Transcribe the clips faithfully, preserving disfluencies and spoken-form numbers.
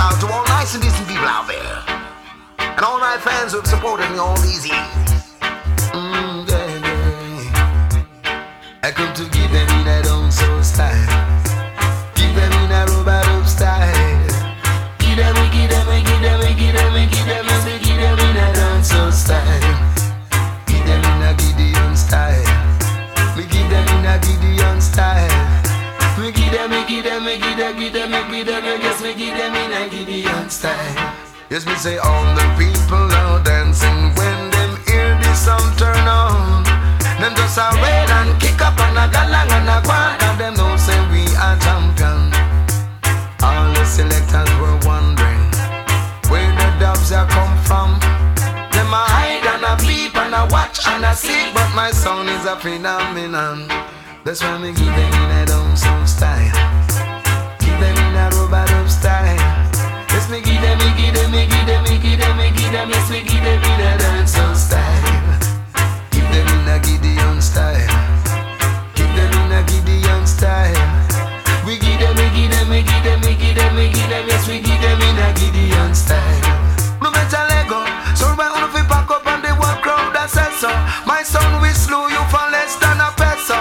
out to all nice and decent people out there, and all my fans who've supported me all these years. Mm, yeah, yeah. I come to give them in that own soul style, give them in a robot up style, give them, give them, give them, give them, give them, give them in a own soul style, give them in a Gideon style, me give them in a Gideon style. Me give them, me give them, me give them, give them, me give them, yes, me give them in a Gideon style. Yes, me say all the people are dancing when them hear this song turn on. Them just a rail and kick up and a galang and a guan, and them know say we are champion. All the selectors were wondering where the dubs are come from. Them a hide and a peep and a watch and a seek, but my sound is a phenomenon. That's why me give them in a down sound style, give them in a robot up style. Yes, me give them, me give them, me give them, me give them, me give them. Yes, me give them in a down sound style, give them in a Gideon style, give them in a Gideon style. We give them, we give them, we give them, we give them, we give them. Yes, we give them in a Gideon style. No matter Lego, so by one of you pack up and the one crowd that says so. My son will slew you for less than a peso.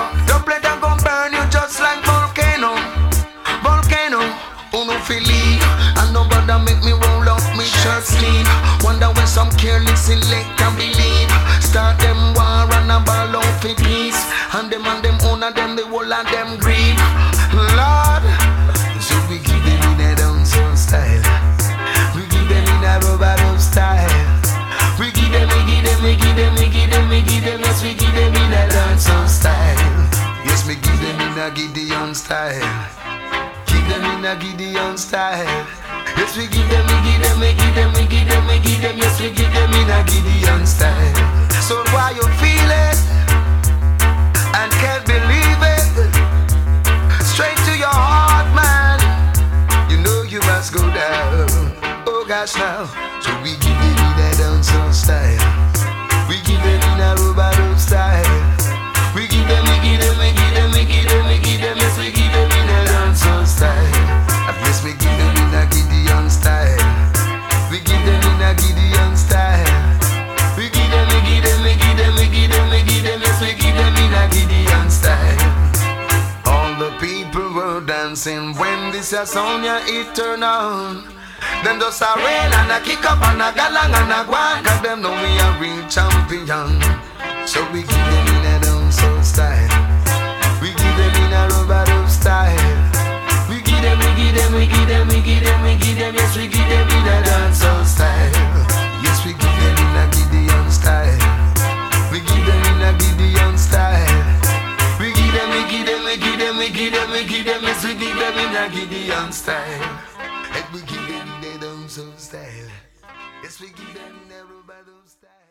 Make me roll up me shirt sleeve. Wonder when some careless select can believe. Start them war and a ball out for peace, and them and them own and them the whole and them grieve. Lord, so we give them in a down soul style, we give them in a robot up style. We give them, we give them, we give them, we give them, we give them. Yes, we give them in a down soul style. Yes, we give them in a Gideon style, give them in a Gideon style. Yes, we give them, we give them, we give them, we give them, we give them. Yes, we give them in a Gideon style. So why you feel it and can't believe it, straight to your heart, man, you know you must go down. Oh gosh now, so we give them in a down soul style, we give them in a robot up style. We give them, we give them, we give them, we give them, we give them. Yes, we give them in a down soul style. Yes, we give them in a Gideon style, we give them in a Gideon style. We give them, we give them, we give them, we give them, we give them. Yes, we give them in a Gideon style. All the people were dancing when this a song ya it turn on. Them just a rail and a kick up and a galang and a guan, 'cause them know we a real champion. So we give them in a down soul style, we give them in a robot up style. We give them, we give them, we give them, we give them, we give them. Yes, we give them in a dancehall style. Yes, we give them in a Gideon style, we give them in a Gideon style. We give them, we give them, we give them, we give them, we give them. Yes, we give them in a Gideon style, and we give them in a dancehall style. Yes, we give them in a robot style.